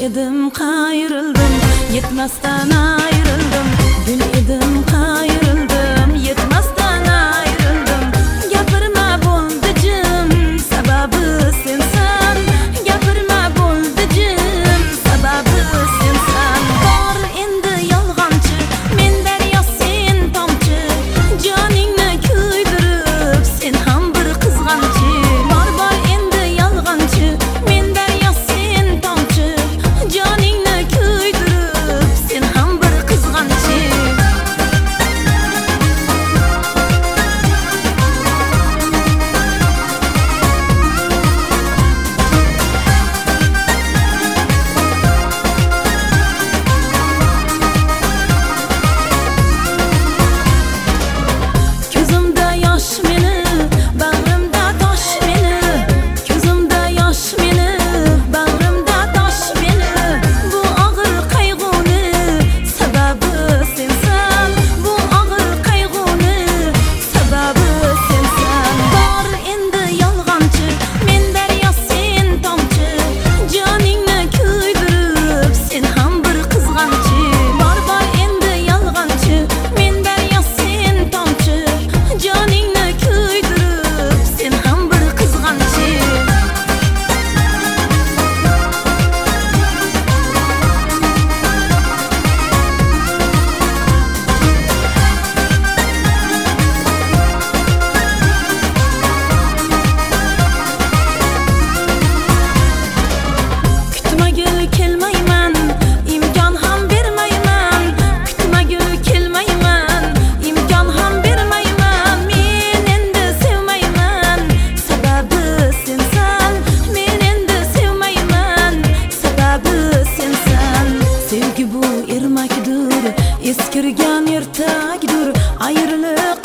edim qayrildim, yetmasdan ayrıldım. Gül edim qayrildim, yetmasdan ayrıldım. Gapirma bo'ldijim, sababi sensan. Gapirma bo'ldijim, sababi sensan. Bor endi yolg'onchi, men daryo sen tomchi. Joningni kuydirib, sen ham bir qizg'anchi. Bor endi yolg'onchi, men daryo sen tomchi. Joningni kuydirib, sen ham bir qizg'anchi. Ko'zimda yosh meni, bag'rimda tosh meni. Ko'zimda yosh meni, bag'rimda tosh meni. Bu og'ir qayg'uni sababi sensan. Bu og'ir qayg'uni sababi sensan. Bor endi yolg'onchi, men daryo sen tomchi. Joningni kuydirib, sen ham bir qizg'anchi. Bor endi yolg'onchi, men daryo sen tomchi. Joningni kuydirib, sen ham bir qizg'anchi. Kutmagil kelmayman, imkon ham bermayman. Kutmagil kelmayman, imkon ham bermayman. Men endi sevmayman, sababi sensan. Men endi sevmayman, sababi sensan. Sevgi bu ermakdir, eskirgan ertakdir. Ayriliq